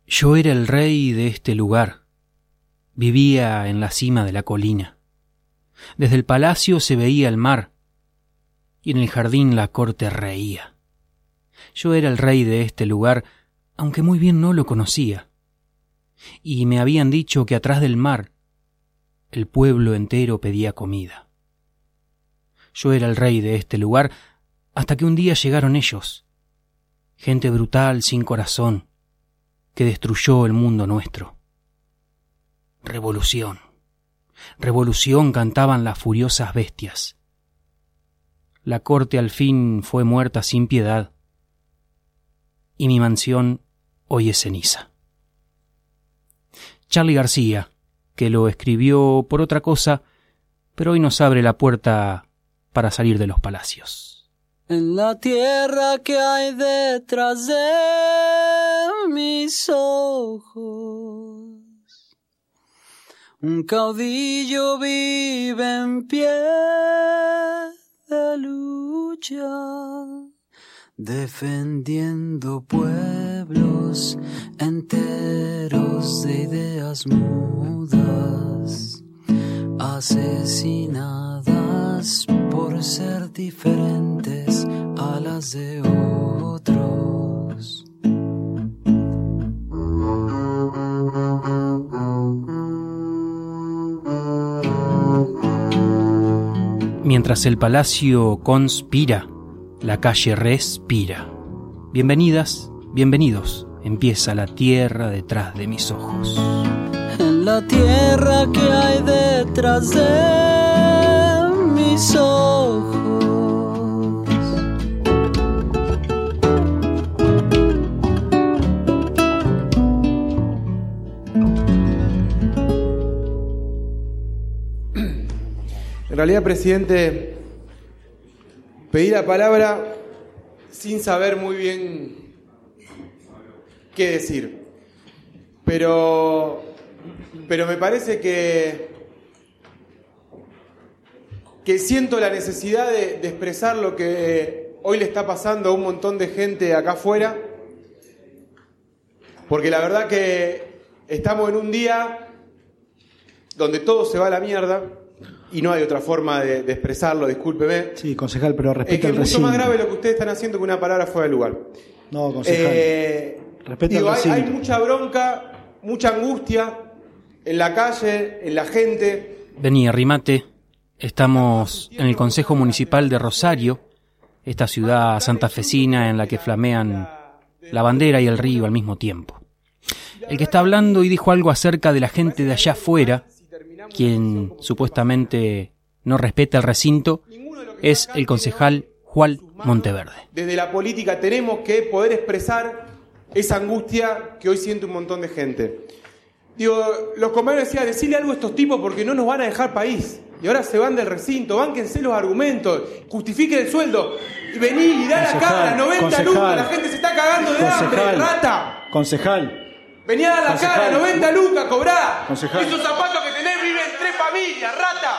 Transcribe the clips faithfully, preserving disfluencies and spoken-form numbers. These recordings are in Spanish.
Yo era el rey de este lugar. Vivía en la cima de la colina. Desde el palacio se veía el mar, y en el jardín la corte reía. Yo era el rey de este lugar, aunque muy bien no lo conocía. Y me habían dicho que atrás del mar el pueblo entero pedía comida. Yo era el rey de este lugar, hasta que un día llegaron ellos, gente brutal sin corazón, que destruyó el mundo nuestro. Revolución, revolución cantaban las furiosas bestias. La corte al fin fue muerta sin piedad, y mi mansión hoy es ceniza. Charly García, que lo escribió por otra cosa, pero hoy nos abre la puerta para salir de los palacios. En la tierra que hay detrás de mis ojos, un caudillo vive en pie de lucha, defendiendo pueblos enteros de ideas mudas, asesinadas por ser diferentes a las de otros. Mientras el palacio conspira, la calle respira. Bienvenidas, bienvenidos. Empieza la tierra detrás de mis ojos. En la tierra que hay detrás de mis ojos. En realidad, presidente, pedí la palabra sin saber muy bien qué decir. Pero, pero me parece que, que siento la necesidad de, de expresar lo que hoy le está pasando a un montón de gente acá afuera. Porque la verdad que estamos en un día donde todo se va a la mierda. Y no hay otra forma de, de expresarlo, discúlpeme. Sí, concejal, pero respeta el recinto. Es que es mucho más grave lo que ustedes están haciendo que una palabra fuera de lugar. No, concejal. Eh, respeta digo, el recinto. Hay, hay mucha bronca, mucha angustia en la calle, en la gente. Vení, arrimate. Estamos en el Consejo Municipal de Rosario, esta ciudad santafesina en la que flamean la bandera y el río al mismo tiempo. El que está hablando y dijo algo acerca de la gente de allá afuera, quien supuestamente no respeta el recinto, es el concejal Juan Monteverde. Desde la política tenemos que poder expresar esa angustia que hoy siente un montón de gente. Digo, los compañeros decían, decirle algo a estos tipos porque no nos van a dejar país. Y ahora se van del recinto, bánquense los argumentos, justifiquen el sueldo. Y vení y da la cara, noventa lucas, la gente se está cagando de hambre, rata. Concejal. Vení a dar la Concejal. cara, noventa lucas, cobrá. Concejal. Esos zapatos que tenés viven tres familias, rata.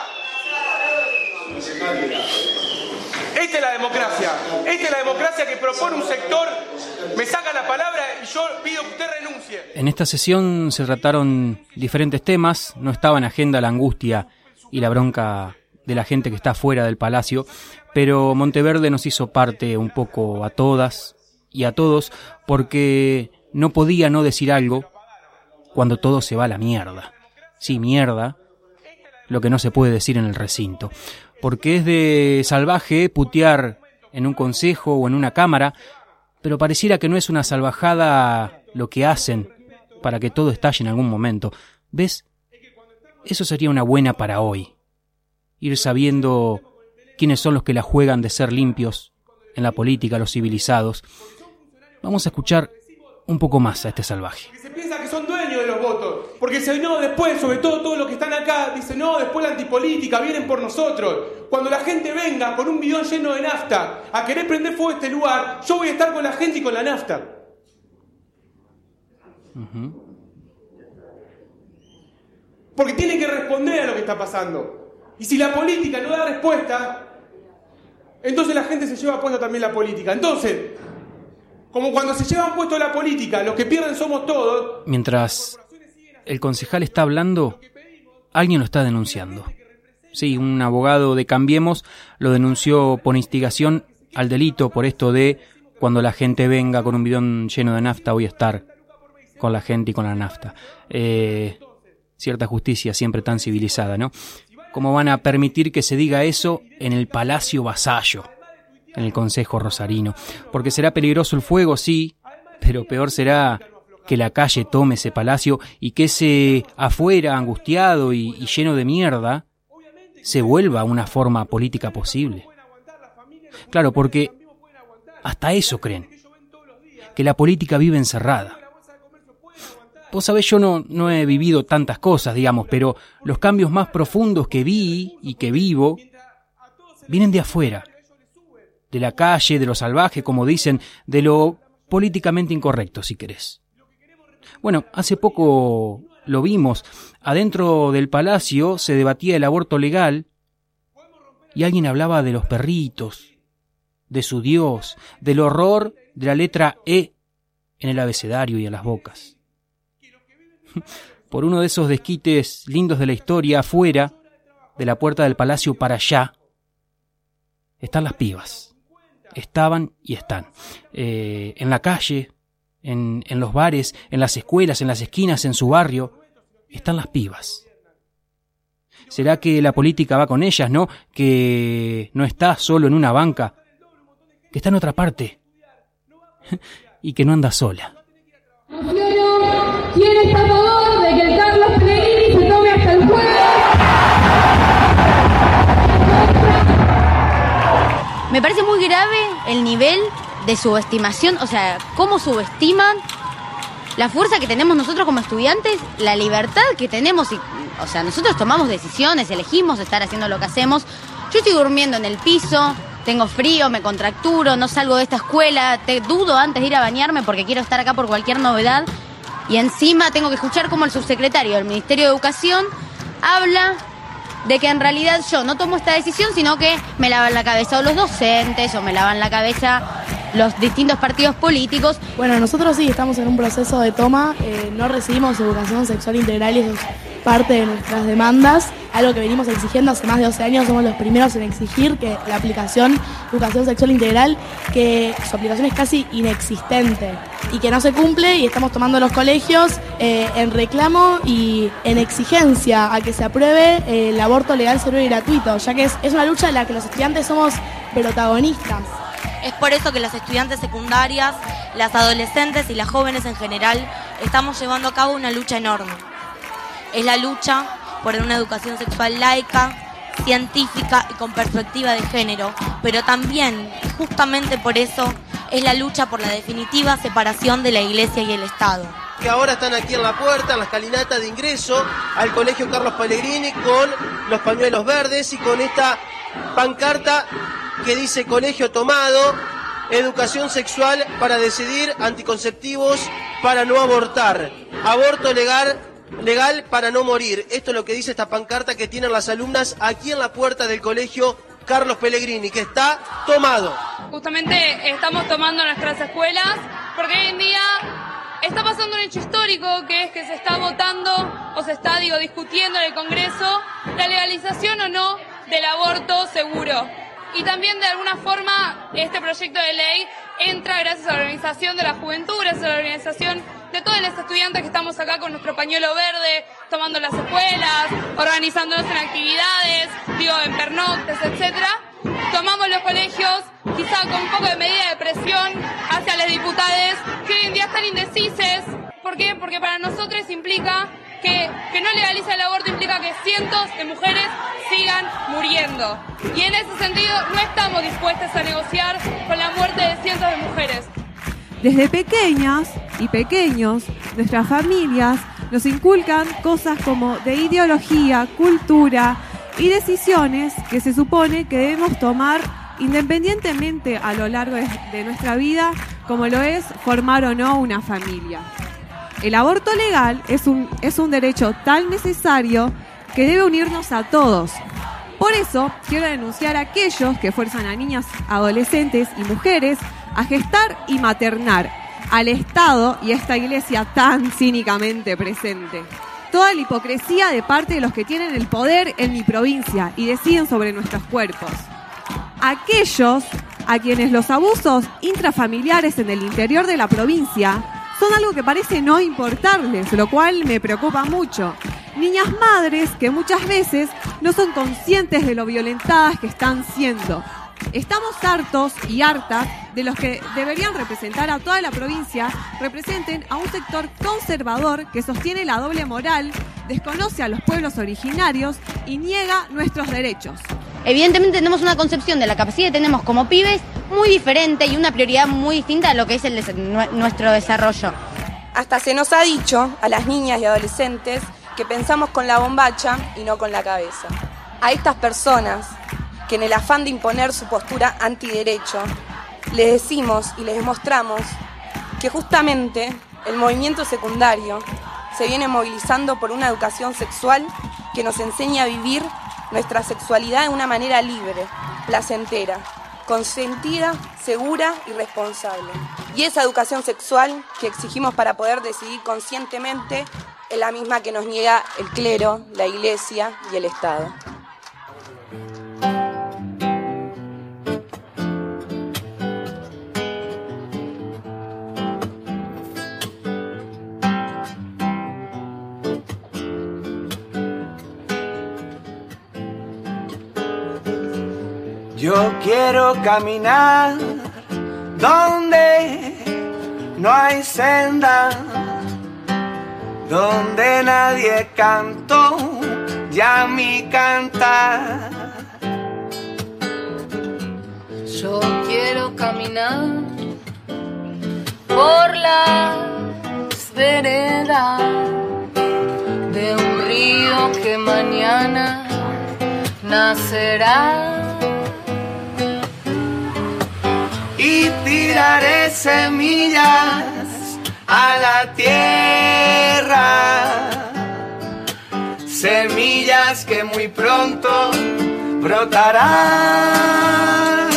Esta es la democracia. Esta es la democracia que propone un sector. Me saca la palabra y yo pido que usted renuncie. En esta sesión se trataron diferentes temas. No estaba en agenda la angustia y la bronca de la gente que está fuera del palacio, pero Monteverde nos hizo parte un poco a todas y a todos, porque no podía no decir algo cuando todo se va a la mierda. Sí, mierda, lo que no se puede decir en el recinto. Porque es de salvaje putear en un consejo o en una cámara, pero pareciera que no es una salvajada lo que hacen para que todo estalle en algún momento. ¿Ves? Eso sería una buena para hoy. Ir sabiendo quiénes son los que la juegan de ser limpios en la política, los civilizados. Vamos a escuchar un poco más a este salvaje. Que se piensa que son dueños de los votos. Porque si no, después, sobre todo todos los que están acá, dicen, no, después la antipolítica, vienen por nosotros. Cuando la gente venga con un bidón lleno de nafta a querer prender fuego a este lugar, yo voy a estar con la gente y con la nafta. Uh-huh. Porque tiene que responder a lo que está pasando. Y si la política no da respuesta, entonces la gente se lleva puesta también la política. Entonces, Como cuando se llevan puesto la política, los que pierden somos todos. Mientras el concejal está hablando, alguien lo está denunciando. Sí, un abogado de Cambiemos lo denunció por instigación al delito, por esto de cuando la gente venga con un bidón lleno de nafta, voy a estar con la gente y con la nafta. Eh, cierta justicia siempre tan civilizada, ¿no? ¿Cómo van a permitir que se diga eso en el Palacio Vasallo, en el Concejo Rosarino? Porque será peligroso el fuego, sí, pero peor será que la calle tome ese palacio y que ese afuera angustiado y, y lleno de mierda se vuelva una forma política posible. Claro, porque hasta eso creen, que la política vive encerrada. Vos sabés, yo no, no he vivido tantas cosas, digamos, pero los cambios más profundos que vi y que vivo vienen de afuera, de la calle, de lo salvaje, como dicen, de lo políticamente incorrecto, si querés. Bueno, hace poco lo vimos, adentro del palacio se debatía el aborto legal y alguien hablaba de los perritos, de su Dios, del horror de la letra E en el abecedario y en las bocas. Por uno de esos desquites lindos de la historia, afuera de la puerta del palacio para allá, están las pibas. Estaban y están. Eh, en la calle, en, en los bares, en las escuelas, en las esquinas, en su barrio, están las pibas. ¿Será que la política va con ellas, no? Que no está solo en una banca, que está en otra parte y que no anda sola. ¿Quién está a favor de que el Carlos Pellegrini se tome hasta el jueves? Me parece muy grave el nivel de subestimación, o sea, cómo subestiman la fuerza que tenemos nosotros como estudiantes, la libertad que tenemos, y, o sea, nosotros tomamos decisiones, elegimos estar haciendo lo que hacemos. Yo estoy durmiendo en el piso, tengo frío, me contracturo, no salgo de esta escuela, te dudo antes de ir a bañarme porque quiero estar acá por cualquier novedad. Y encima tengo que escuchar cómo el subsecretario del Ministerio de Educación habla de que en realidad yo no tomo esta decisión, sino que me lavan la cabeza o los docentes, o me lavan la cabeza los distintos partidos políticos. Bueno, nosotros sí estamos en un proceso de toma, eh, no recibimos educación sexual integral y eso es parte de nuestras demandas, algo que venimos exigiendo hace más de doce años, somos los primeros en exigir que la aplicación educación sexual integral, que su aplicación es casi inexistente y que no se cumple, y estamos tomando los colegios eh, en reclamo y en exigencia a que se apruebe eh, el aborto legal, seguro y gratuito, ya que es, es una lucha en la que los estudiantes somos protagonistas. Es por eso que las estudiantes secundarias, las adolescentes y las jóvenes en general estamos llevando a cabo una lucha enorme. Es la lucha por una educación sexual laica, científica y con perspectiva de género, pero también, justamente por eso, es la lucha por la definitiva separación de la Iglesia y el Estado. Que ahora están aquí en la puerta, en la escalinata de ingreso al Colegio Carlos Pellegrini, con los pañuelos verdes y con esta pancarta que dice Colegio Tomado, educación sexual para decidir, anticonceptivos para no abortar, aborto legal, legal para no morir. Esto es lo que dice esta pancarta que tienen las alumnas aquí en la puerta del Colegio Carlos Pellegrini, que está tomado. Justamente estamos tomando nuestras escuelas porque hoy en día está pasando un hecho histórico, que es que se está votando o se está, digo, discutiendo en el Congreso la legalización o no del aborto seguro. Y también de alguna forma este proyecto de ley entra gracias a la organización de la juventud, gracias a la organización de todos los estudiantes que estamos acá con nuestro pañuelo verde, tomando las escuelas, organizándonos en actividades, digo, en pernoctes, etcétera. Tomamos los colegios, quizá con un poco de medida de presión hacia las diputadas que hoy en día están indecises. ¿Por qué? Porque para nosotros implica que, que no legaliza el aborto, implica que cientos de mujeres sigan muriendo. Y en ese sentido no estamos dispuestos a negociar con la muerte de cientos de mujeres. Desde pequeñas y pequeños, nuestras familias nos inculcan cosas como de ideología, cultura y decisiones que se supone que debemos tomar independientemente a lo largo de, de nuestra vida, como lo es formar o no una familia. El aborto legal es un, es un derecho tan necesario que debe unirnos a todos. Por eso quiero denunciar a aquellos que fuerzan a niñas, adolescentes y mujeres a gestar y maternar al Estado y a esta iglesia tan cínicamente presente. Toda la hipocresía de parte de los que tienen el poder en mi provincia y deciden sobre nuestros cuerpos. Aquellos a quienes los abusos intrafamiliares en el interior de la provincia son algo que parece no importarles, lo cual me preocupa mucho. Niñas madres que muchas veces no son conscientes de lo violentadas que están siendo. Estamos hartos y hartas de los que deberían representar a toda la provincia, representen a un sector conservador que sostiene la doble moral, desconoce a los pueblos originarios y niega nuestros derechos. Evidentemente tenemos una concepción de la capacidad que tenemos como pibes muy diferente y una prioridad muy distinta a lo que es el des- nuestro desarrollo. Hasta se nos ha dicho a las niñas y adolescentes que pensamos con la bombacha y no con la cabeza. A estas personas que en el afán de imponer su postura antiderecho, les decimos y les demostramos que justamente el movimiento secundario se viene movilizando por una educación sexual que nos enseña a vivir nuestra sexualidad de una manera libre, placentera, consentida, segura y responsable. Y esa educación sexual que exigimos para poder decidir conscientemente es la misma que nos niega el clero, la iglesia y el Estado. Yo quiero caminar donde no hay senda, donde nadie cantó ya mi cantar. Yo quiero caminar por las veredas de un río que mañana nacerá. Y tiraré semillas a la tierra, semillas que muy pronto brotarán.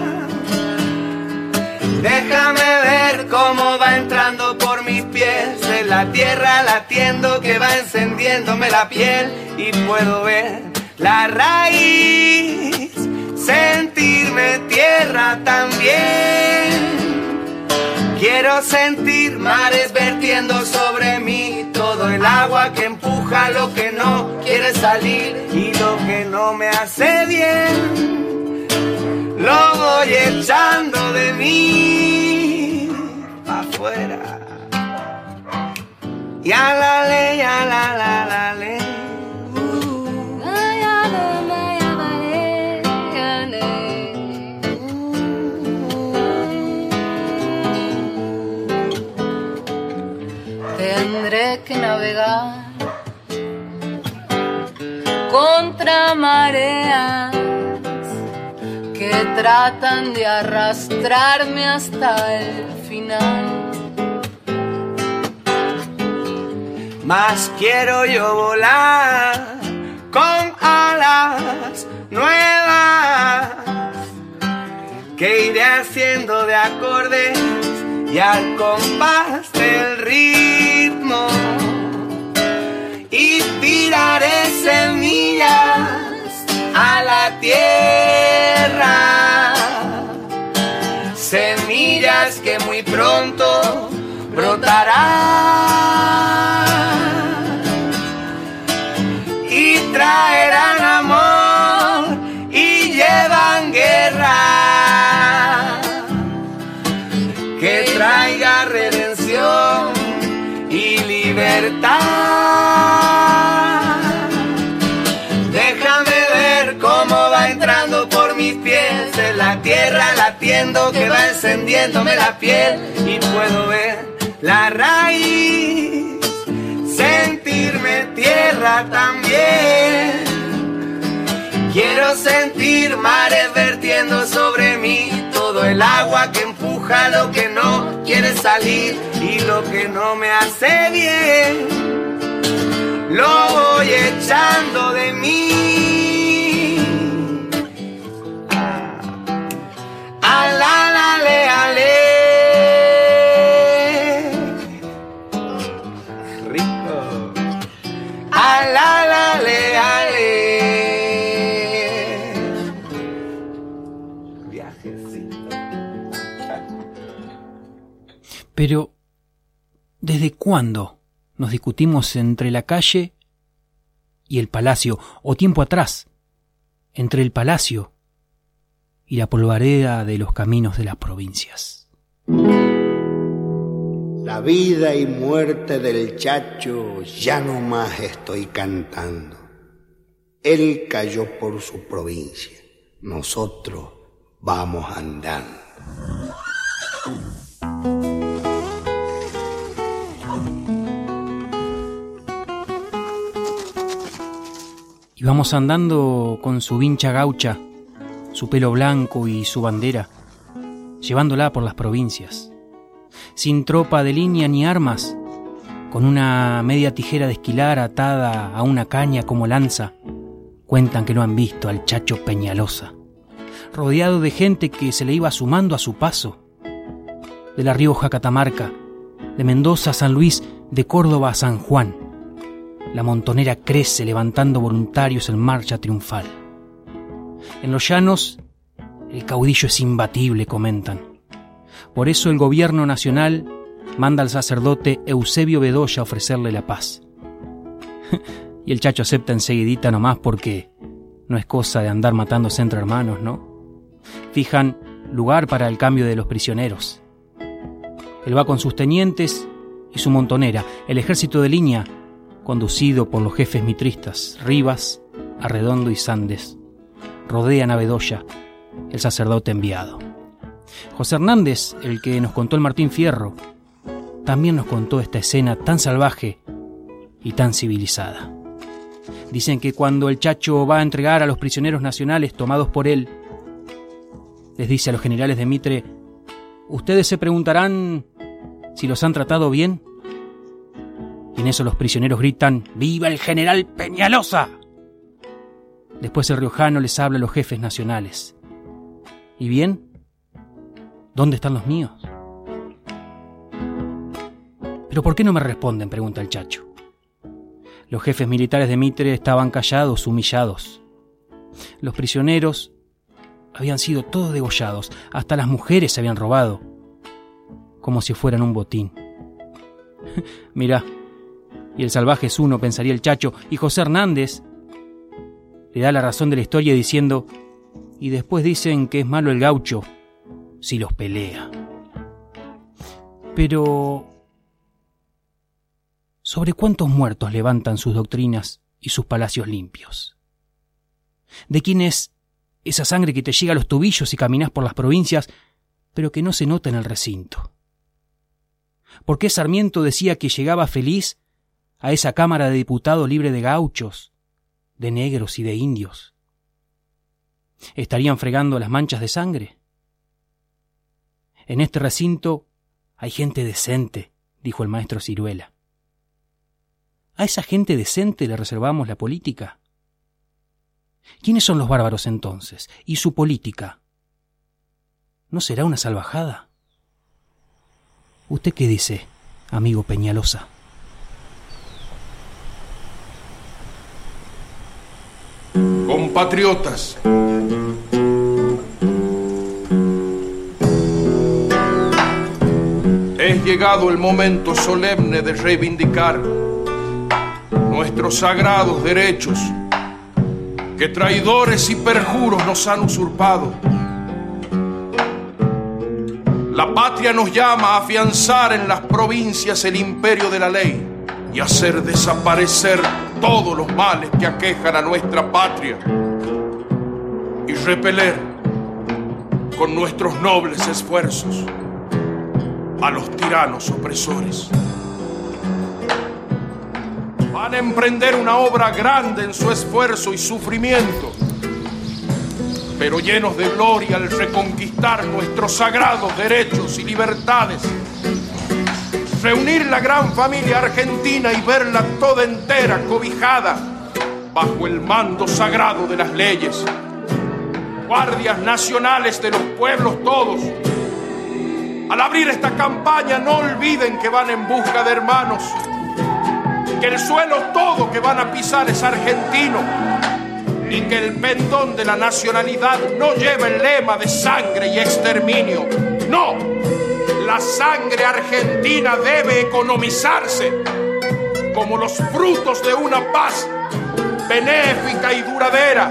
Déjame ver cómo va entrando por mis pies en la tierra, latiendo que va encendiéndome la piel y puedo ver la raíz, sentirme tierra también. Quiero sentir mares vertiendo sobre mí, todo el agua que empuja lo que no quiere salir y lo que no me hace bien, lo voy echando de mí afuera. Y a la ley, a la la la ley. Tendré que navegar contra mareas que tratan de arrastrarme hasta el final. Más quiero yo volar con alas nuevas que iré haciendo de acordes y al compás del ritmo, y tiraré semillas a la tierra, semillas que muy pronto brotarán y traerán amor y llevan guerra que traiga redención y libertad. Déjame ver cómo va entrando por mis pies en la tierra, latiendo que va encendiéndome la piel y puedo ver la raíz, sentirme tierra también. Quiero sentir mares vertiendo sobre mí, todo el agua que empuja lo que no quiere salir y lo que no me hace bien, lo voy echando de mí. A la la le ale. rico. Alalale, ale. Viajecito. Pero, ¿desde cuándo nos discutimos entre la calle y el palacio? O tiempo atrás, entre el palacio y la polvareda de los caminos de las provincias. La vida y muerte del Chacho ya no más estoy cantando. Él cayó por su provincia, nosotros vamos andando. Y vamos andando con su vincha gaucha, su pelo blanco y su bandera, llevándola por las provincias, sin tropa de línea ni armas, con una media tijera de esquilar atada a una caña como lanza. Cuentan que lo han visto al Chacho Peñalosa, rodeado de gente que se le iba sumando a su paso, de La Rioja a Catamarca, de Mendoza a San Luis, de Córdoba a San Juan. La montonera crece levantando voluntarios en marcha triunfal. En los llanos, el caudillo es imbatible, comentan. Por eso el gobierno nacional manda al sacerdote Eusebio Bedoya a ofrecerle la paz. Y el Chacho acepta enseguidita nomás porque no es cosa de andar matándose entre hermanos, ¿no? Fijan lugar para el cambio de los prisioneros. Él va con sus tenientes y su montonera, el ejército de línea, conducido por los jefes mitristas, Rivas, Arredondo y Sandes, rodean a Bedoya, el sacerdote enviado. José Hernández, el que nos contó el Martín Fierro, también nos contó esta escena tan salvaje y tan civilizada. Dicen que cuando el Chacho va a entregar a los prisioneros nacionales tomados por él, les dice a los generales de Mitre: ustedes se preguntarán si los han tratado bien. Y en eso los prisioneros gritan: ¡viva el general Peñalosa! Después el riojano les habla a los jefes nacionales: ¿y bien? ¿Dónde están los míos? ¿Pero por qué no me responden?, pregunta el Chacho. Los jefes militares de Mitre estaban callados, humillados. Los prisioneros habían sido todos degollados, hasta las mujeres se habían robado, como si fueran un botín. Mirá, y el salvaje es uno, pensaría el Chacho, y José Hernández le da la razón de la historia diciendo: y después dicen que es malo el gaucho si los pelea. Pero ¿sobre cuántos muertos levantan sus doctrinas y sus palacios limpios? ¿De quién es esa sangre que te llega a los tobillos y caminas por las provincias, pero que no se nota en el recinto? ¿Por qué Sarmiento decía que llegaba feliz a esa Cámara de Diputados libre de gauchos, de negros y de indios? ¿Estarían fregando las manchas de sangre? En este recinto hay gente decente, dijo el maestro Ciruela. ¿A esa gente decente le reservamos la política? ¿Quiénes son los bárbaros entonces? ¿Y su política? ¿No será una salvajada? ¿Usted qué dice, amigo Peñalosa? Compatriotas, es llegado el momento solemne de reivindicar nuestros sagrados derechos que traidores y perjuros nos han usurpado. La patria nos llama a afianzar en las provincias el imperio de la ley y hacer desaparecer todos los males que aquejan a nuestra patria y repeler con nuestros nobles esfuerzos a los tiranos opresores. Van a emprender una obra grande en su esfuerzo y sufrimiento, pero llenos de gloria al reconquistar nuestros sagrados derechos y libertades, reunir la gran familia argentina y verla toda entera cobijada bajo el mando sagrado de las leyes, guardias nacionales de los pueblos todos. Al abrir esta campaña no olviden que van en busca de hermanos, que el suelo todo que van a pisar es argentino y que el pendón de la nacionalidad no lleva el lema de sangre y exterminio. No, la sangre argentina debe economizarse como los frutos de una paz benéfica y duradera.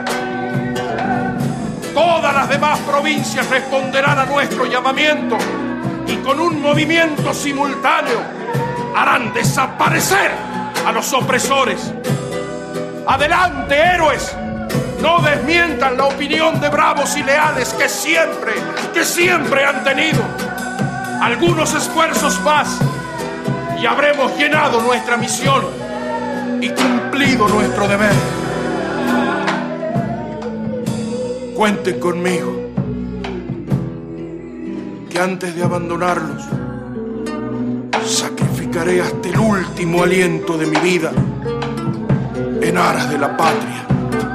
Todas las demás provincias responderán a nuestro llamamiento y con un movimiento simultáneo harán desaparecer a los opresores. ¡Adelante, héroes! No desmientan la opinión de bravos y leales que siempre, que siempre han tenido. Algunos esfuerzos más y habremos llenado nuestra misión y cumplido nuestro deber. Cuenten conmigo, que antes de abandonarlos, sacrificaré hasta el último aliento de mi vida en aras de la patria.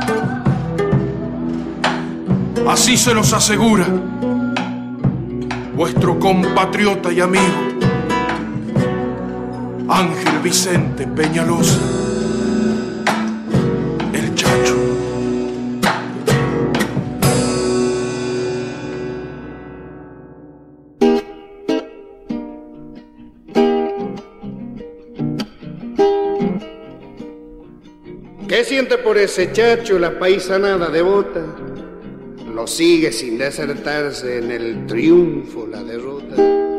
Así se los asegura vuestro compatriota y amigo Ángel Vicente Peñalosa, el Chacho. ¿Qué siente por ese Chacho la paisanada devota? Lo sigue sin desertarse en el triunfo, la derrota.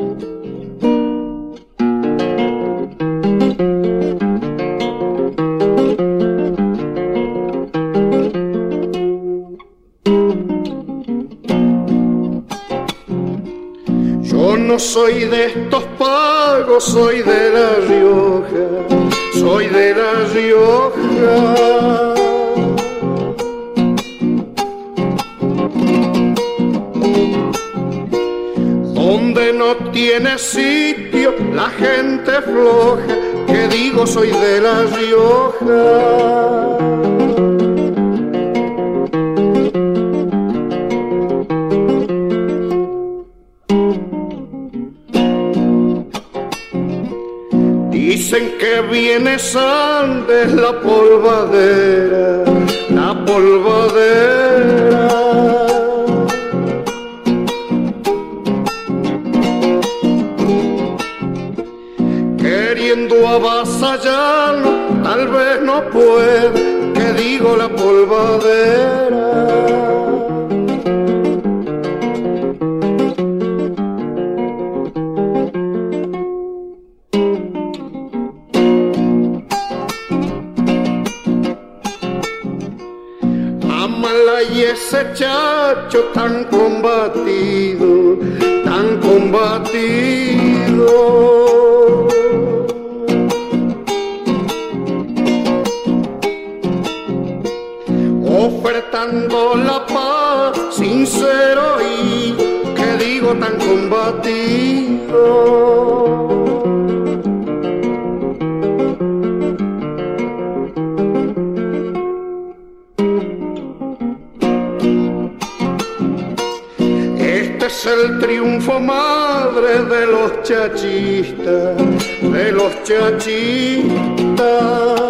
Yo no soy de estos pagos, soy de La Rioja, soy de La Rioja. Donde no tiene sitio la gente floja, que digo soy de La Rioja. Dicen que viene Sandes la polvadera, la polvadera. Queriendo avasallarlo, tal vez no puede, que digo la polvadera. Amala y ese Chacho tan combatido, tan combatido. Ofertando la paz sincero y, que digo, tan combatido. Este es el triunfo, madre, de los chachistas, de los chachistas.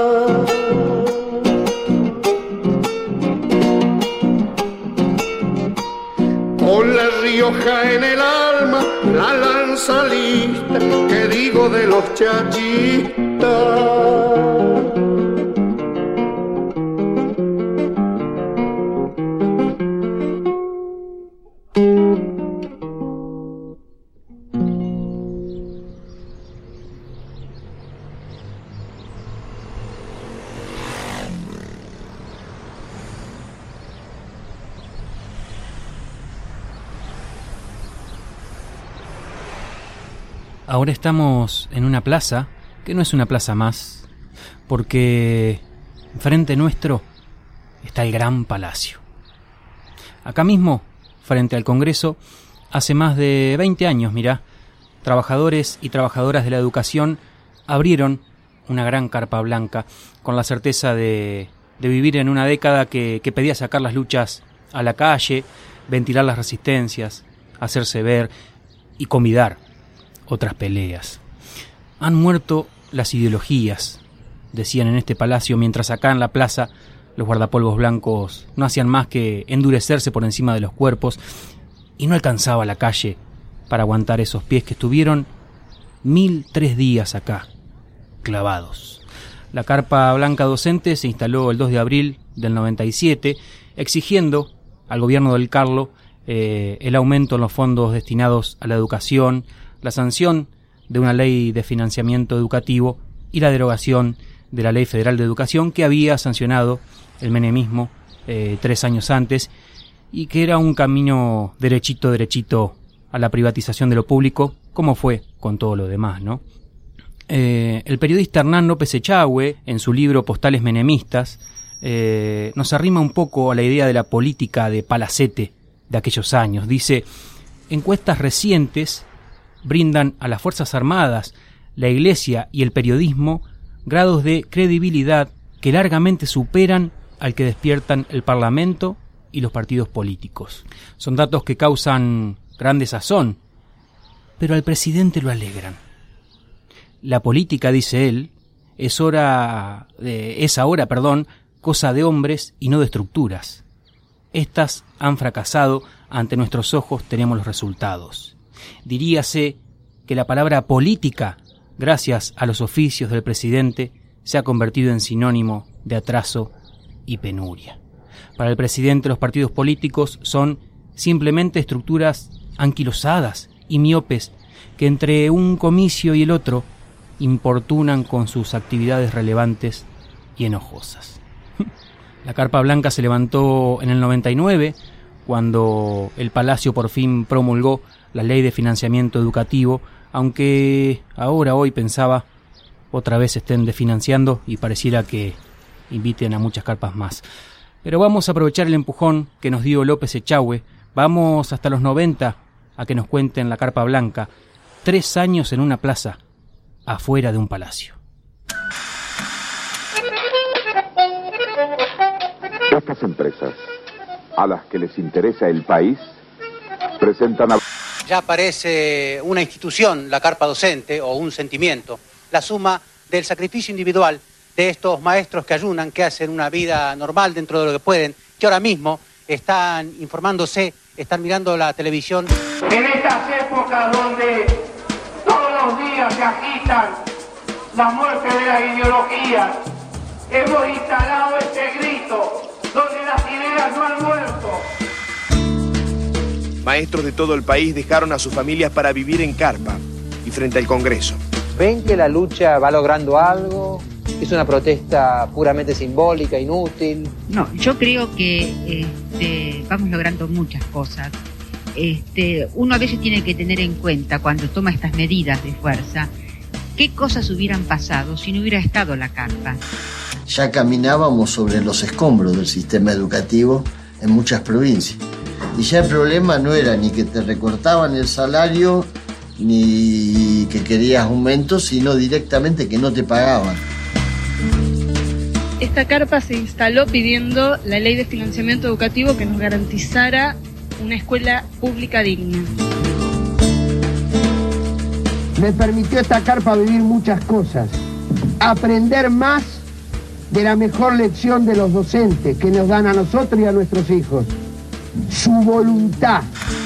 Con La Rioja en el alma, la lanza lista, que digo de los chachistas. Ahora estamos en una plaza, que no es una plaza más, porque frente nuestro está el Gran Palacio. Acá mismo, frente al Congreso, hace más de veinte años, mirá, trabajadores y trabajadoras de la educación abrieron una gran carpa blanca con la certeza de, de vivir en una década que, que pedía sacar las luchas a la calle, ventilar las resistencias, hacerse ver y convidar otras peleas. Han muerto las ideologías, decían en este palacio, mientras acá en la plaza los guardapolvos blancos no hacían más que endurecerse por encima de los cuerpos y no alcanzaba la calle para aguantar esos pies que estuvieron mil tres días acá, clavados. La carpa blanca docente se instaló el dos de abril del noventa y siete, exigiendo al gobierno del Carlos eh, el aumento en los fondos destinados a la educación, la sanción de una ley de financiamiento educativo y la derogación de la Ley Federal de Educación que había sancionado el menemismo eh, tres años antes y que era un camino derechito, derechito a la privatización de lo público, como fue con todo lo demás, ¿no? Eh, el periodista Hernán López Echagüe, en su libro Postales Menemistas, eh, nos arrima un poco a la idea de la política de palacete de aquellos años. Dice, encuestas recientes brindan a las Fuerzas Armadas, la Iglesia y el periodismo grados de credibilidad que largamente superan al que despiertan el Parlamento y los partidos políticos. Son datos que causan gran desazón, pero al presidente lo alegran. La política, dice él, es hora de, es ahora, perdón, cosa de hombres y no de estructuras. Estas han fracasado, ante nuestros ojos tenemos los resultados. Diríase que la palabra política, gracias a los oficios del presidente, se ha convertido en sinónimo de atraso y penuria. Para el presidente, los partidos políticos son simplemente estructuras anquilosadas y miopes que entre un comicio y el otro importunan con sus actividades relevantes y enojosas. La carpa blanca se levantó en el noventa y nueve, cuando el Palacio por fin promulgó la Ley de Financiamiento Educativo, aunque ahora, hoy, pensaba, otra vez estén desfinanciando y pareciera que inviten a muchas carpas más. Pero vamos a aprovechar el empujón que nos dio López Echagüe, vamos hasta los noventa a que nos cuenten la carpa blanca, tres años en una plaza, afuera de un palacio. Estas empresas, a las que les interesa el país, presentan a... Ya parece una institución, la carpa docente, o un sentimiento, la suma del sacrificio individual de estos maestros que ayunan, que hacen una vida normal dentro de lo que pueden, que ahora mismo están informándose, están mirando la televisión. En estas épocas donde todos los días se agitan la muerte de las ideologías, hemos instalado este grito donde las ideas no han muerto. Maestros de todo el país dejaron a sus familias para vivir en carpa y frente al Congreso. ¿Ven que la lucha va logrando algo? ¿Es una protesta puramente simbólica, inútil? No, yo creo que este, vamos logrando muchas cosas. Este, uno a veces tiene que tener en cuenta, cuando toma estas medidas de fuerza, qué cosas hubieran pasado si no hubiera estado la carpa. Ya caminábamos sobre los escombros del sistema educativo en muchas provincias. Y ya el problema no era ni que te recortaban el salario, ni que querías aumento, sino directamente que no te pagaban. Esta carpa se instaló pidiendo la ley de financiamiento educativo que nos garantizara una escuela pública digna. Me permitió esta carpa vivir muchas cosas. Aprender más de la mejor lección de los docentes que nos dan a nosotros y a nuestros hijos. Su voluntad.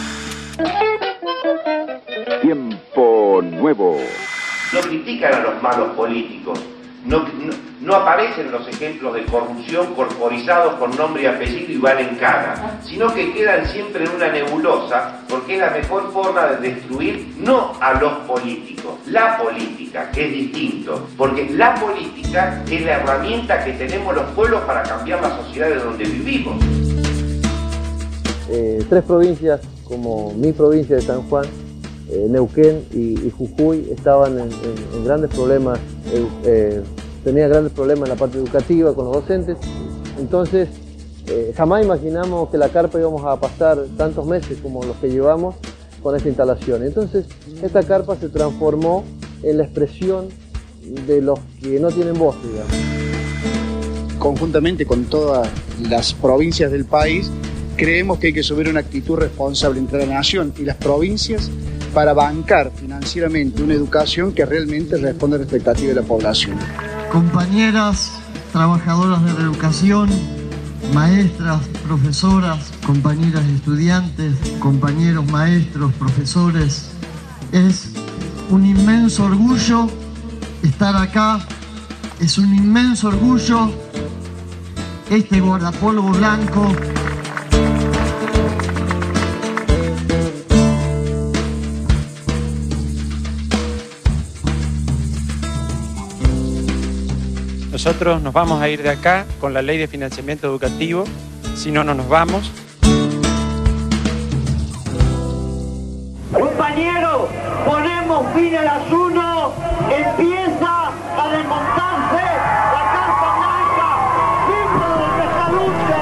Tiempo nuevo. No critican a los malos políticos. No, no, no aparecen los ejemplos de corrupción corporizados con nombre y apellido y van en cara, sino que quedan siempre en una nebulosa, porque es la mejor forma de destruir no a los políticos, la política, que es distinto, porque la política es la herramienta que tenemos los pueblos para cambiar la sociedad de donde vivimos. Eh, tres provincias, como mi provincia de San Juan, eh, Neuquén y, y Jujuy, estaban en, en, en grandes problemas, eh, eh, tenían grandes problemas en la parte educativa con los docentes. Entonces, eh, jamás imaginamos que la carpa íbamos a pasar tantos meses como los que llevamos con esta instalación. Entonces, esta carpa se transformó en la expresión de los que no tienen voz, digamos. Conjuntamente con todas las provincias del país, creemos que hay que subir una actitud responsable entre la nación y las provincias para bancar financieramente una educación que realmente responda a la expectativa de la población. compañeras, trabajadoras de la educación, maestras, profesoras, compañeras estudiantes, compañeros maestros, profesores, es un inmenso orgullo estar acá, es un inmenso orgullo este guardapolvo blanco. Nosotros nos vamos a ir de acá con la ley de financiamiento educativo, si no, no nos vamos. Compañeros, ponemos fin al ayuno, empieza a desmontarse la carpa blanca, símbolo del Pestalunce.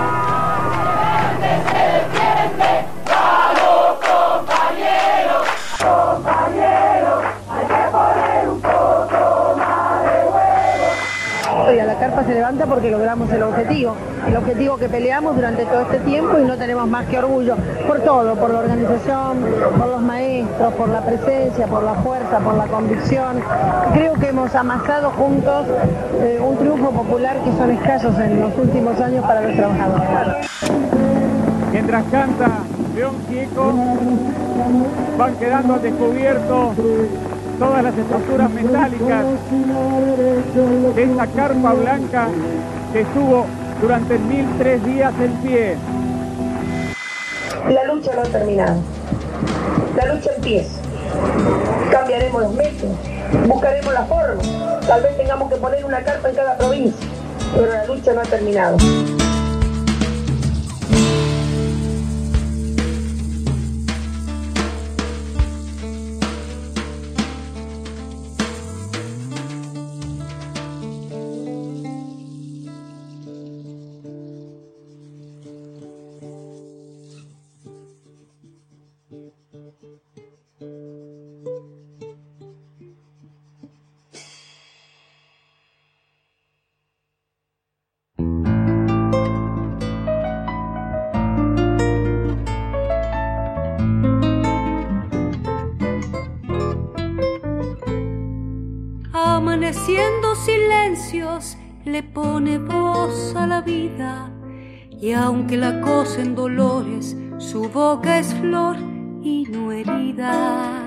¡Vamos, compañeros! ¡Compañeros! Hay que poner un poco más de huevo. Y a la carpa se levanta porque logramos el objetivo, el objetivo que peleamos durante todo este tiempo y no tenemos más que orgullo por todo, por la organización, por los maestros, por la presencia, por la fuerza, por la convicción. Creo que hemos amasado juntos eh, un triunfo popular que son escasos en los últimos años para los trabajadores. Mientras canta León Gieco, van quedando al descubierto todas las estructuras metálicas de esta carpa blanca que estuvo durante mil tres días en pie. La lucha no ha terminado. La lucha empieza. Cambiaremos los métodos, buscaremos la forma. Tal vez tengamos que poner una carpa en cada provincia, pero la lucha no ha terminado. Amaneciendo silencios le pone voz a la vida, y aunque la cosen dolores, su boca es flor y no herida.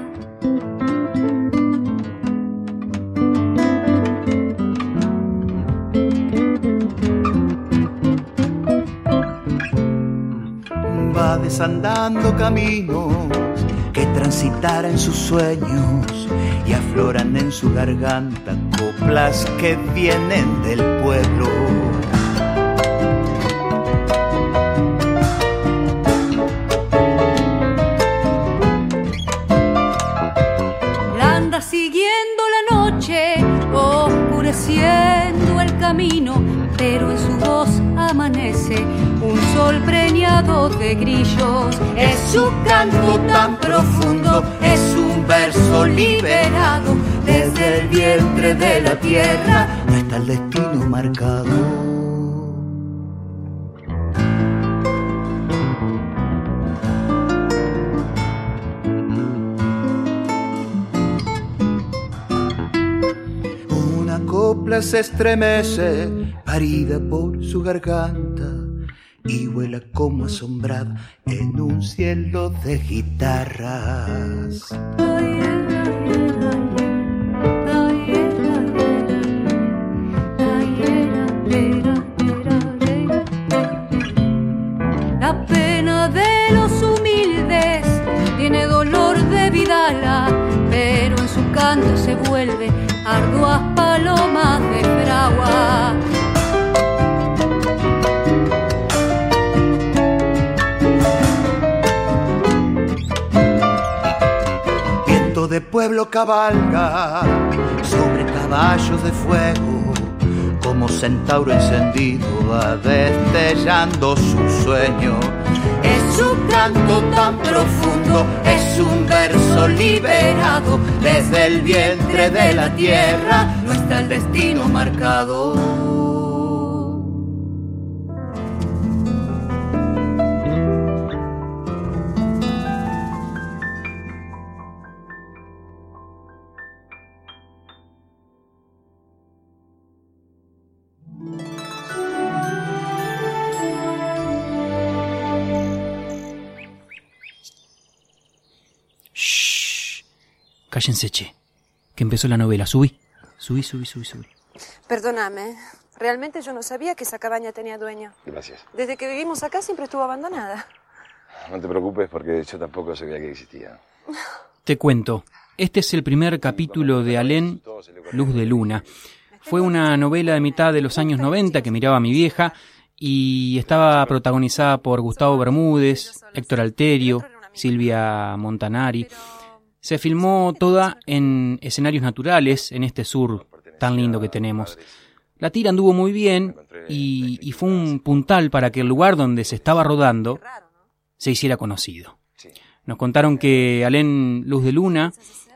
Va desandando caminos que transitara en sus sueños y afloran en su garganta coplas que vienen del pueblo. La anda siguiendo la noche, oscureciendo el camino, pero en su voz amanece un sol preñado de grillos. Es su canto tan profundo, es un verso liberado. Desde el vientre de la tierra no está el destino marcado. Una copla se estremece, parida por su garganta, y vuela como asombrada en un cielo de guitarras. La pena de los humildes tiene dolor de vidala, pero en su canto se vuelve arduas palomas de fragua. De pueblo cabalga sobre caballos de fuego, como centauro encendido va destellando su sueño. Es su canto tan profundo, es un verso liberado. Desde el vientre de la tierra no está el destino marcado. cállense, che, que empezó la novela. Subí, subí, subí, subí, subí. Perdóname, realmente yo no sabía que esa cabaña tenía dueño. Gracias. Desde que vivimos acá siempre estuvo abandonada. No te preocupes porque yo tampoco sabía que existía. Te cuento, este es el primer capítulo de Alén, Luz de Luna. Fue una novela de mitad de los años noventa que miraba mi vieja y estaba protagonizada por Gustavo Bermúdez, Héctor Alterio, Silvia Montanari. Se filmó toda en escenarios naturales en este sur tan lindo que tenemos. La tira anduvo muy bien y, y fue un puntal para que el lugar donde se estaba rodando se hiciera conocido. Nos contaron que Alén, Luz de Luna,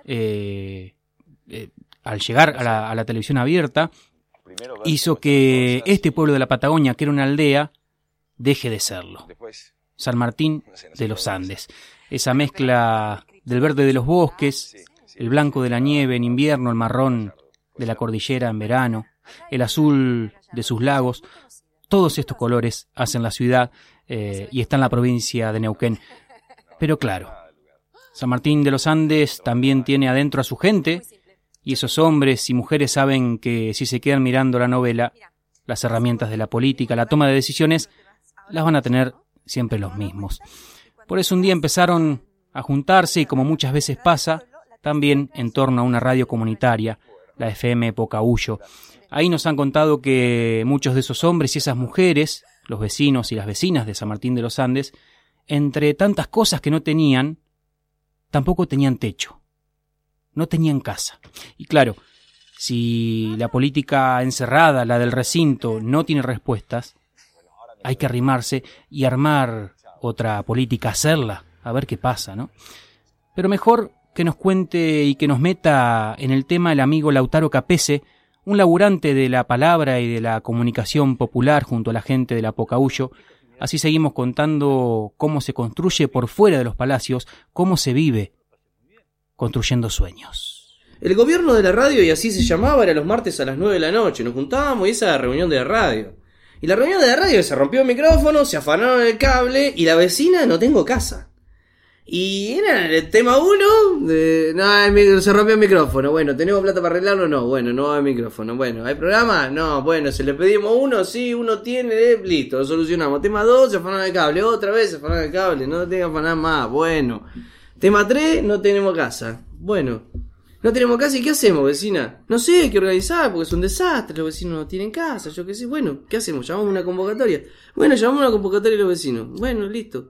eh, eh, al llegar a la, a la televisión abierta, hizo que este pueblo de la Patagonia, que era una aldea, deje de serlo. San Martín de los Andes. Esa mezcla del verde de los bosques, el blanco de la nieve en invierno, el marrón de la cordillera en verano, el azul de sus lagos, todos estos colores hacen la ciudad eh, y está en la provincia de Neuquén. Pero claro, San Martín de los Andes también tiene adentro a su gente, y esos hombres y mujeres saben que si se quedan mirando la novela, las herramientas de la política, la toma de decisiones, las van a tener siempre los mismos. Por eso un día empezaron a juntarse, y como muchas veces pasa, también en torno a una radio comunitaria, la F M Pocahuyo. Ahí nos han contado que muchos de esos hombres y esas mujeres, los vecinos y las vecinas de San Martín de los Andes, entre tantas cosas que no tenían, tampoco tenían techo, no tenían casa. Y claro, si la política encerrada, la del recinto, no tiene respuestas, hay que arrimarse y armar otra política, hacerla, a ver qué pasa, ¿no? Pero mejor que nos cuente y que nos meta en el tema el amigo Lautaro Capese, un laburante de la palabra y de la comunicación popular junto a la gente de la Pocahuyo. Así seguimos contando cómo se construye por fuera de los palacios, cómo se vive construyendo sueños. El gobierno de la radio, y así se llamaba, era los martes a las nueve de la noche. Nos juntábamos y esa era la reunión de la radio. Y la reunión de la radio se rompió el micrófono, se afanaron el cable y la vecina no tengo casa. Y era el tema uno, de, no, se rompió el micrófono, bueno, ¿tenemos plata para arreglarlo? No, bueno, no hay micrófono, bueno, ¿hay programa? No, bueno, se le pedimos uno, sí, uno tiene, eh, listo, lo solucionamos. Tema dos, se afanaron el cable, otra vez se afanaron el cable, no tengo que afanar más, bueno. Tema tres, no tenemos casa, bueno, no tenemos casa, ¿y qué hacemos, vecina? No sé, hay que organizar, porque es un desastre, los vecinos no tienen casa, yo qué sé, bueno, ¿qué hacemos? ¿Llamamos una convocatoria? Bueno, llamamos una convocatoria a los vecinos, bueno, listo.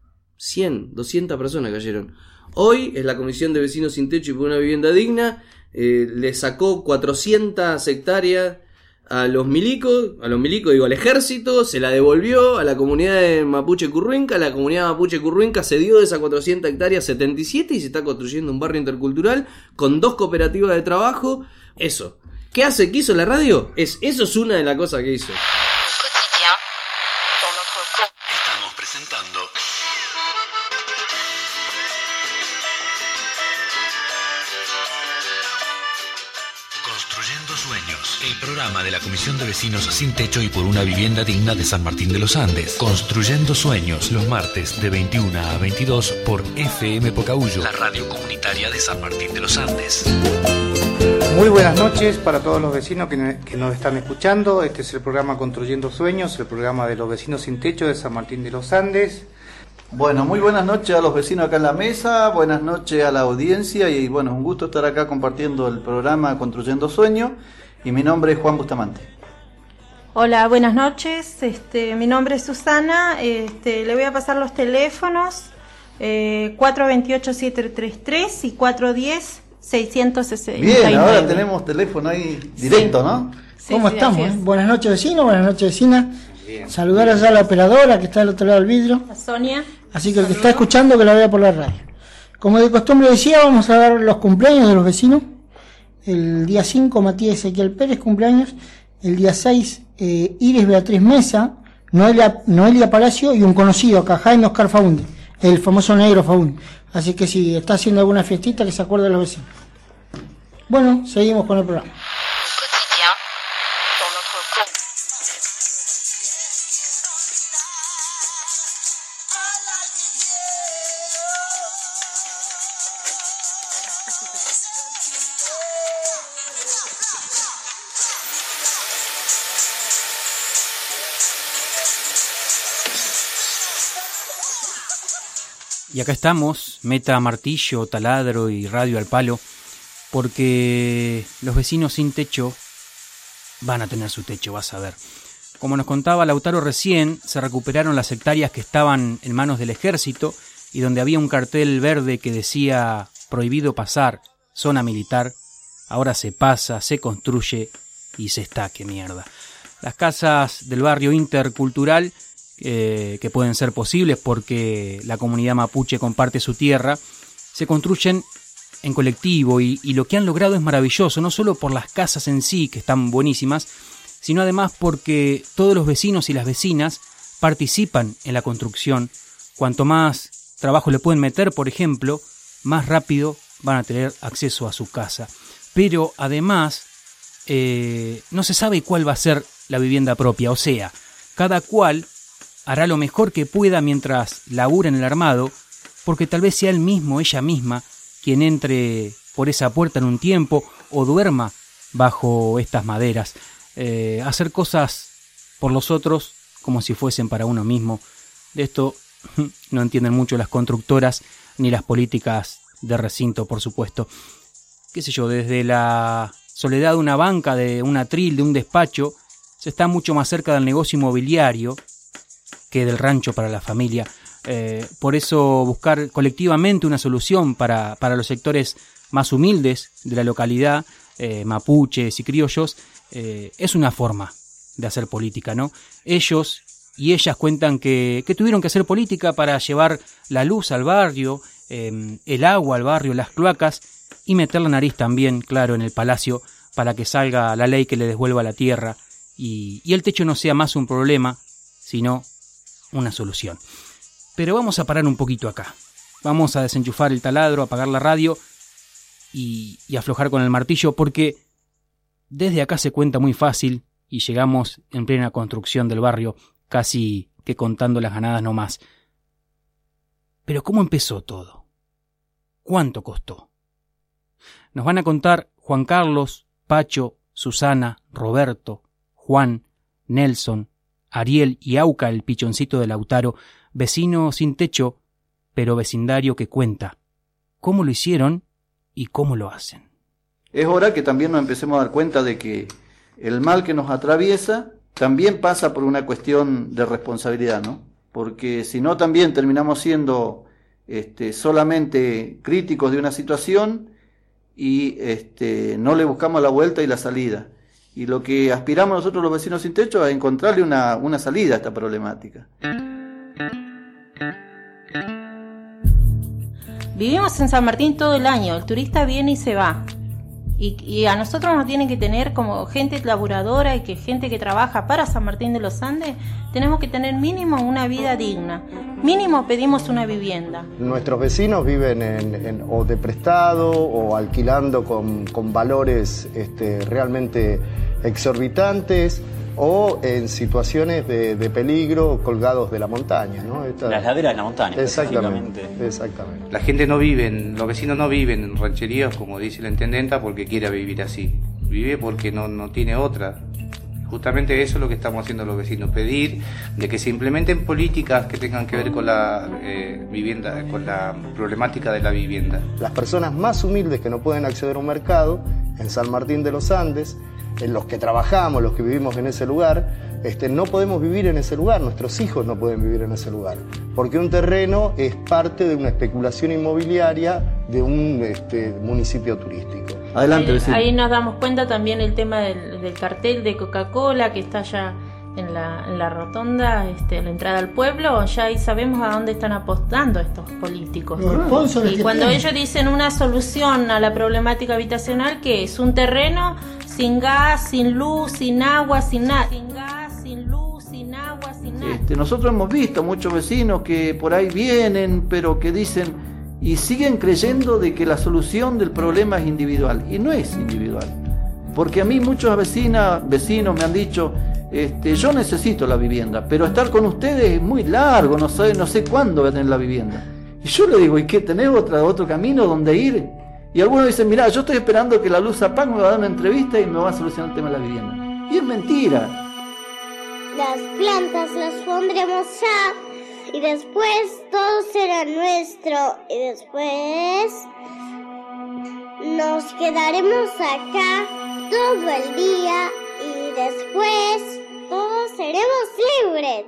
cien, doscientas personas cayeron. Hoy es la Comisión de Vecinos Sin Techo y por una Vivienda Digna, eh, le sacó cuatrocientas hectáreas a los milicos, a los milicos digo al ejército, se la devolvió a la comunidad de Mapuche Curruinca, la comunidad de Mapuche Curruinca cedió de esas cuatrocientas hectáreas setenta y siete y se está construyendo un barrio intercultural con dos cooperativas de trabajo. Eso. ¿Qué hace? ¿Qué hizo la radio? Es, eso es una de las cosas que hizo. Estamos presentando Construyendo Sueños, el programa de la Comisión de Vecinos Sin Techo y por una Vivienda Digna de San Martín de los Andes. Construyendo Sueños, los martes de veintiuna a veintidós por F M Pocahuyo, la radio comunitaria de San Martín de los Andes. Muy buenas noches para todos los vecinos que, que nos están escuchando. Este es el programa Construyendo Sueños, el programa de los vecinos sin techo de San Martín de los Andes. Bueno, muy buenas noches a los vecinos acá en la mesa, buenas noches a la audiencia y bueno, un gusto estar acá compartiendo el programa Construyendo Sueños y mi nombre es Juan Bustamante. Hola, buenas noches, este, mi nombre es Susana, este, le voy a pasar los teléfonos eh, cuatro dos ocho, siete tres tres y cuatro uno cero, seis seis nueve. Bien, ahora tenemos teléfono ahí directo, sí. ¿No? Sí, ¿Cómo sí, estamos? Buenas noches vecinos, buenas noches vecinas. Bien. Saludar allá a la operadora que está al otro lado del vidrio. A Sonia. Así que el que está escuchando que la vea por la radio. Como de costumbre decía, vamos a dar los cumpleaños de los vecinos. El día cinco, Matías Ezequiel Pérez, cumpleaños. El día seis, eh, Iris Beatriz Mesa, Noelia, Noelia Palacio y un conocido acá, Jaime Oscar Faunde, el famoso negro Faunde. Así que si está haciendo alguna fiestita, que se acuerde de los vecinos. Bueno, seguimos con el programa. Y acá estamos, meta, martillo, taladro y radio al palo, porque los vecinos sin techo van a tener su techo, vas a ver. Como nos contaba Lautaro recién, se recuperaron las hectáreas que estaban en manos del ejército y donde había un cartel verde que decía prohibido pasar, zona militar. Ahora se pasa, se construye y se está, qué mierda. Las casas del barrio intercultural, eh, que pueden ser posibles porque la comunidad mapuche comparte su tierra, se construyen en colectivo y, y lo que han logrado es maravilloso, no solo por las casas en sí, que están buenísimas, sino además porque todos los vecinos y las vecinas participan en la construcción. Cuanto más trabajo le pueden meter, por ejemplo, más rápido van a tener acceso a su casa. Pero además, eh, no se sabe cuál va a ser la vivienda propia, o sea, cada cual hará lo mejor que pueda mientras labura en el armado, porque tal vez sea él mismo, ella misma, quien entre por esa puerta en un tiempo o duerma bajo estas maderas. Eh, hacer cosas por los otros como si fuesen para uno mismo. De esto no entienden mucho las constructoras ni las políticas de recinto, por supuesto. Qué sé yo, desde la soledad de una banca, de un atril, de un despacho, se está mucho más cerca del negocio inmobiliario que del rancho para la familia. Eh, por eso buscar colectivamente una solución para, para los sectores más humildes de la localidad, eh, mapuches y criollos, eh, es una forma de hacer política, ¿no? Ellos y ellas cuentan que, que tuvieron que hacer política para llevar la luz al barrio, eh, el agua al barrio, las cloacas, y meter la nariz también, claro, en el palacio para que salga la ley que le devuelva la tierra y, y el techo no sea más un problema, sino una solución. Pero vamos a parar un poquito acá. Vamos a desenchufar el taladro, apagar la radio y, y aflojar con el martillo, porque desde acá se cuenta muy fácil y llegamos en plena construcción del barrio, casi que contando las ganadas nomás. Pero ¿cómo empezó todo? ¿Cuánto costó? Nos van a contar Juan Carlos, Pacho, Susana, Roberto, Juan, Nelson, Ariel y Auca, el pichoncito de Lautaro, vecino sin techo, pero vecindario que cuenta cómo lo hicieron y cómo lo hacen. Es hora que también nos empecemos a dar cuenta de que el mal que nos atraviesa también pasa por una cuestión de responsabilidad, ¿no? Porque si no también terminamos siendo este, solamente críticos de una situación y este, no le buscamos la vuelta y la salida. Y lo que aspiramos nosotros los vecinos sin techo es encontrarle una, una salida a esta problemática. Vivimos en San Martín todo el año, el turista viene y se va. Y, y a nosotros nos tienen que tener como gente laburadora y que gente que trabaja para San Martín de los Andes, tenemos que tener mínimo una vida digna. Mínimo pedimos una vivienda. Nuestros vecinos viven en, en, o de prestado o alquilando con, con valores este, realmente exorbitantes, o en situaciones de, de peligro colgados de la montaña, ¿no? Esta... Las laderas de la montaña. Exactamente, exactamente. La gente no vive, en, los vecinos no viven en rancherías, como dice la intendenta, porque quiera vivir así. Vive porque no, no tiene otra. Justamente eso es lo que estamos haciendo los vecinos, pedir de que se implementen políticas que tengan que ver con la eh, vivienda, con la problemática de la vivienda. Las personas más humildes que no pueden acceder a un mercado, en San Martín de los Andes, en los que trabajamos, los que vivimos en ese lugar, este, no podemos vivir en ese lugar, nuestros hijos no pueden vivir en ese lugar, porque un terreno es parte de una especulación inmobiliaria de un este, municipio turístico. Adelante, vecino. Ahí nos damos cuenta también el tema del, del cartel de Coca-Cola que está allá en la, en la rotonda, este, a la entrada al pueblo, ya ahí sabemos a dónde están apostando estos políticos. Ah, y cuando tienen. ellos dicen una solución a la problemática habitacional, que es un terreno sin gas, sin luz, sin agua, sin nada. Sin gas, sin luz, sin agua, sin nada. Este, nosotros hemos visto muchos vecinos que por ahí vienen, pero que dicen y siguen creyendo de que la solución del problema es individual, y no es individual. Porque a mí muchos vecinas, vecinos me han dicho, este, yo necesito la vivienda, pero estar con ustedes es muy largo, no sé, no sé cuándo voy a tener la vivienda. Y yo le digo, ¿y qué? ¿Tenés otra, otro camino donde ir? Y algunos dicen, mirá, yo estoy esperando que la Luz A P A C me va a dar una entrevista y me va a solucionar el tema de la vivienda. Y es mentira. Las plantas las pondremos ya y después todo será nuestro y después nos quedaremos acá todo el día y después todos seremos libres.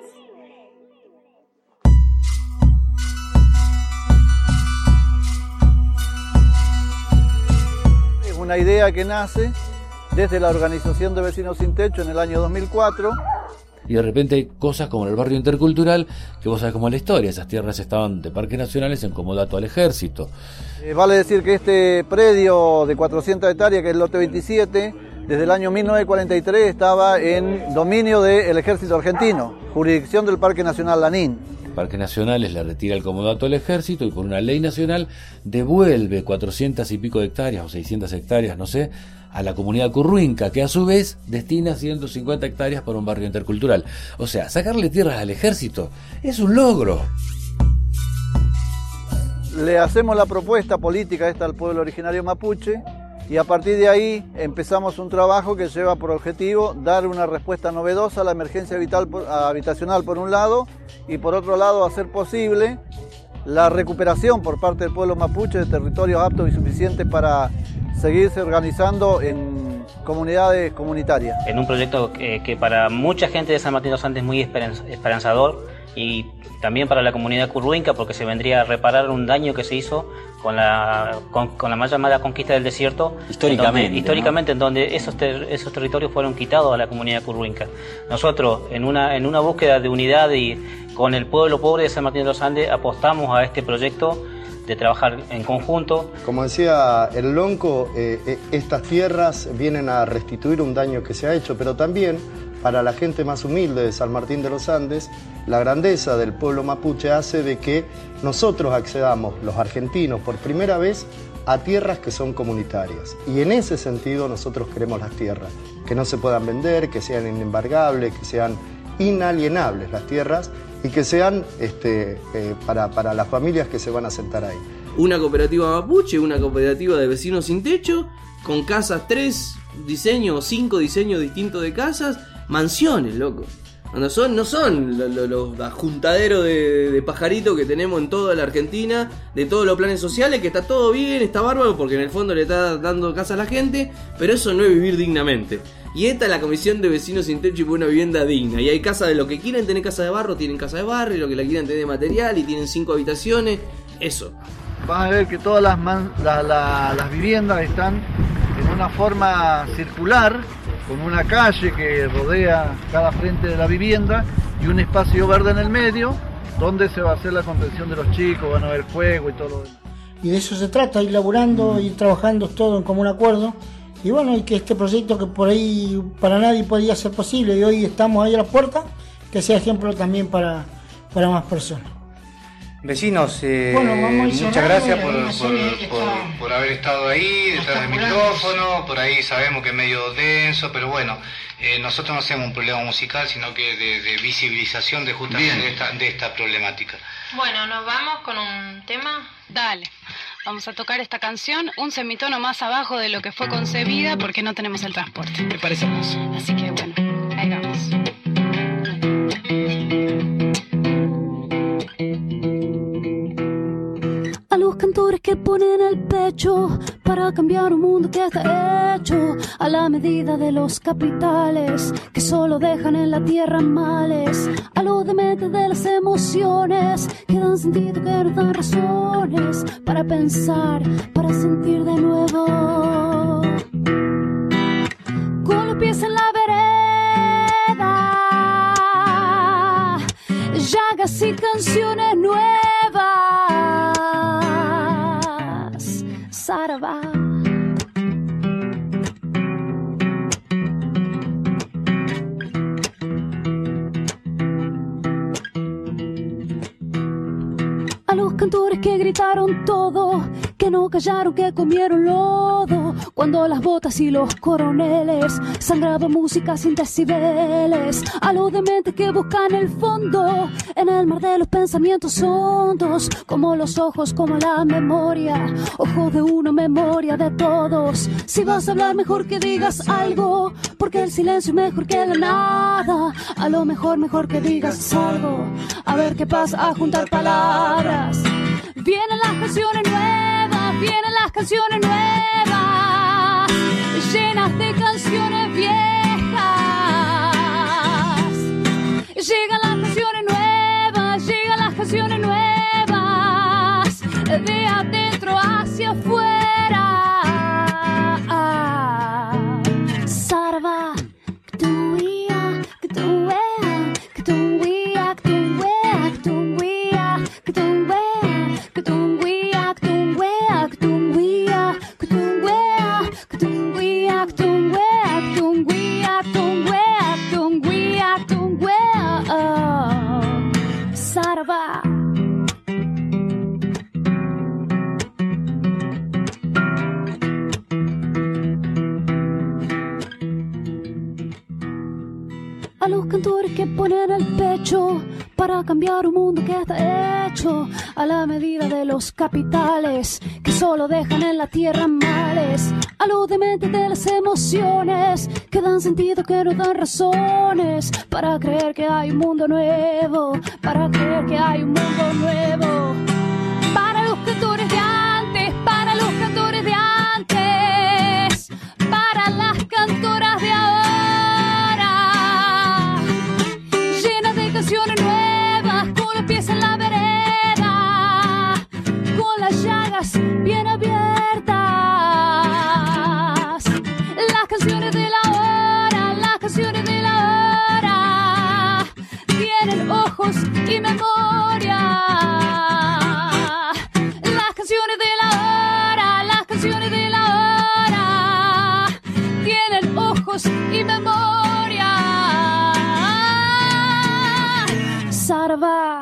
Es una idea que nace desde la Organización de Vecinos Sin Techo en el año dos mil cuatro. Y de repente hay cosas como en el barrio intercultural, que vos sabés cómo es la historia, esas tierras estaban de parques nacionales en comodato al ejército. Eh, vale decir que este predio de cuatrocientas hectáreas, que es el lote veintisiete, desde el año mil novecientos cuarenta y tres estaba en dominio del ejército argentino, jurisdicción del Parque Nacional Lanín. Parques Nacionales le retira el comodato al ejército y por una ley nacional devuelve cuatrocientas y pico de hectáreas o seiscientas hectáreas, no sé, a la comunidad curruinca, que a su vez destina ciento cincuenta hectáreas para un barrio intercultural. O sea, sacarle tierras al ejército es un logro. Le hacemos la propuesta política esta al pueblo originario mapuche y a partir de ahí empezamos un trabajo que lleva por objetivo dar una respuesta novedosa a la emergencia vital, habitacional por un lado y por otro lado hacer posible la recuperación por parte del pueblo mapuche de territorios aptos y suficientes para seguirse organizando en comunidades comunitarias. En un proyecto que, que para mucha gente de San Martín de los Andes es muy esperanzador y también para la comunidad curruinca porque se vendría a reparar un daño que se hizo con la, con, con la mal llamada conquista del desierto. Históricamente. En donde, históricamente, ¿no? En donde esos, ter, esos territorios fueron quitados a la comunidad curruinca. Nosotros, en una, en una búsqueda de unidad y con el pueblo pobre de San Martín de los Andes, apostamos a este proyecto de trabajar en conjunto. Como decía el Lonco, eh, estas tierras vienen a restituir un daño que se ha hecho, pero también para la gente más humilde de San Martín de los Andes, la grandeza del pueblo mapuche hace de que nosotros accedamos, los argentinos, por primera vez a tierras que son comunitarias. Y en ese sentido nosotros queremos las tierras, que no se puedan vender, que sean inembargables, que sean inalienables las tierras, y que sean este, eh, para, para las familias que se van a sentar ahí. Una cooperativa mapuche, una cooperativa de vecinos sin techo, con casas, tres diseños, cinco diseños distintos de casas, mansiones, loco. No son, no son los lo, lo, juntaderos de, de pajaritos que tenemos en toda la Argentina, de todos los planes sociales, que está todo bien, está bárbaro, porque en el fondo le está dando casa a la gente, pero eso no es vivir dignamente. Y esta es la Comisión de Vecinos Sin Techo y por una vivienda digna. Y hay casas de lo que quieren tener casa de barro, tienen casa de barro, y lo que la quieren tener de material, y tienen cinco habitaciones, eso. Van a ver que todas las, man, la, la, las viviendas están en una forma circular, con una calle que rodea cada frente de la vivienda y un espacio verde en el medio, donde se va a hacer la contención de los chicos, van a haber juego y todo lo demás. Y de eso se trata, ir laburando, ir trabajando todo en común acuerdo. Y bueno, y que este proyecto que por ahí para nadie podía ser posible y hoy estamos ahí a la puerta, que sea ejemplo también para, para más personas. Vecinos, eh, bueno, muchas gracias por, por, por, por haber estado ahí detrás del micrófono. Por ahí sabemos que es medio denso, pero bueno, eh, nosotros no hacemos un problema musical, sino que de, de visibilización de justamente de esta, de esta problemática. Bueno, nos vamos con un tema. Dale. Vamos a tocar esta canción un semitono más abajo de lo que fue concebida porque no tenemos el transporte. Me parece hermoso. Así que bueno, ahí vamos. A los cantores que ponen el pecho para cambiar un mundo que está hecho a la medida de los capitales que solo dejan en la tierra males. A los dementes de las emociones que dan sentido, que nos dan razones para pensar, para sentir de nuevo. Con los pies en la vereda, llagas y canciones nuevas. Sarabá. A los cantores que gritaron todo, que no callaron, que comieron lodo, cuando las botas y los coroneles sangraban música sin decibeles, a los dementes que buscan el fondo en el mar de los pensamientos hondos, como los ojos, como la memoria, ojos de uno, memoria de todos. Si vas a hablar, mejor que digas algo, porque el silencio es mejor que la nada. A lo mejor, mejor que digas algo, a ver qué pasa, a juntar palabras. Vienen las canciones nuevas, vienen las canciones nuevas, llenas de canciones viejas. Llegan las canciones nuevas, llegan las canciones nuevas, de adentro hacia afuera. Sarva, ktuia, ktuea, ktuia, ktuea, ktuia, ktuea, ktuia, ktuea, ktuia, ktuea, ktuia, ktuea, ktuia, ktuea, ktuia, ktuea, Sarva. A los cantores que ponen el pecho para cambiar un mundo que está hecho a la medida de los capitales que solo dejan en la tierra males. A los dementes de las emociones que dan sentido, que nos dan razones para creer que hay un mundo nuevo, para creer que hay un mundo nuevo. Para los cantores de antes, para los cantores de antes, para las cantoras de ahora. Canciones nuevas, con los pies en la vereda, con las llagas bien abiertas. Las canciones de la hora, las canciones de la hora, tienen ojos y memoria. Las canciones de la hora, las canciones de la hora, tienen ojos y memoria. Sarva.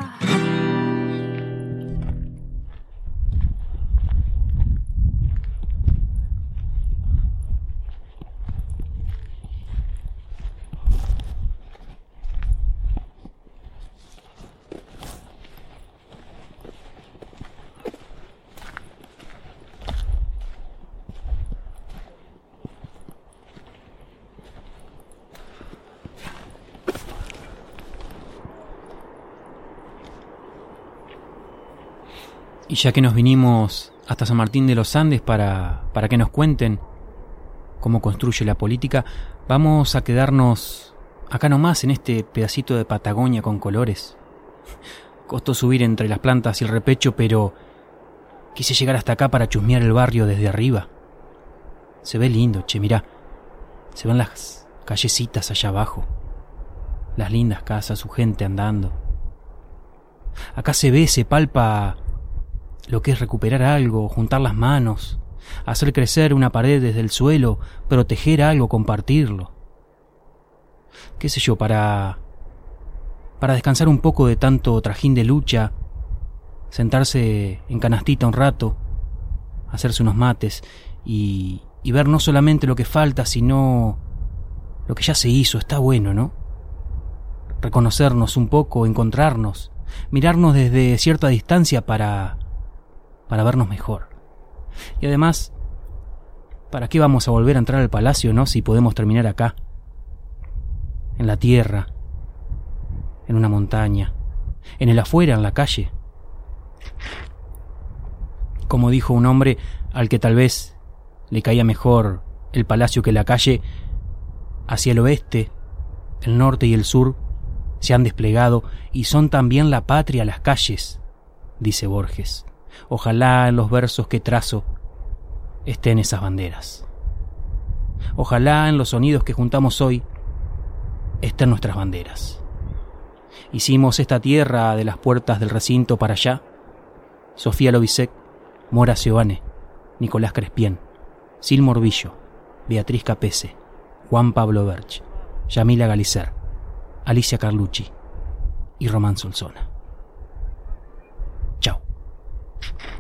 Y ya que nos vinimos hasta San Martín de los Andes para, para que nos cuenten cómo construye la política, vamos a quedarnos acá nomás en este pedacito de Patagonia con colores. Costó subir entre las plantas y el repecho, pero quise llegar hasta acá para chusmear el barrio desde arriba. Se ve lindo, che, mirá. Se ven las callecitas allá abajo, las lindas casas, su gente andando. Acá se ve, se palpa lo que es recuperar algo, juntar las manos, hacer crecer una pared desde el suelo, proteger algo, compartirlo. Qué sé yo, para para descansar un poco de tanto trajín de lucha, sentarse en canastita un rato, hacerse unos mates y, y ver no solamente lo que falta, sino lo que ya se hizo. Está bueno, ¿no? Reconocernos un poco, encontrarnos, mirarnos desde cierta distancia para para vernos mejor. Y además, ¿para qué vamos a volver a entrar al palacio, no? Si podemos terminar acá, en la tierra, en una montaña, en el afuera, en la calle. Como dijo un hombre al que tal vez le caía mejor el palacio que la calle, hacia el oeste, el norte y el sur se han desplegado y son también la patria las calles, dice Borges. Ojalá en los versos que trazo estén esas banderas. Ojalá en los sonidos que juntamos hoy estén nuestras banderas. Hicimos esta tierra de las puertas del recinto para allá. Sofía Lobisek, Mora Seoane, Nicolás Crespien, Sil Morbillo, Beatriz Capese, Juan Pablo Berch, Yamila Galicer, Alicia Carlucci y Román Solsona. Chao.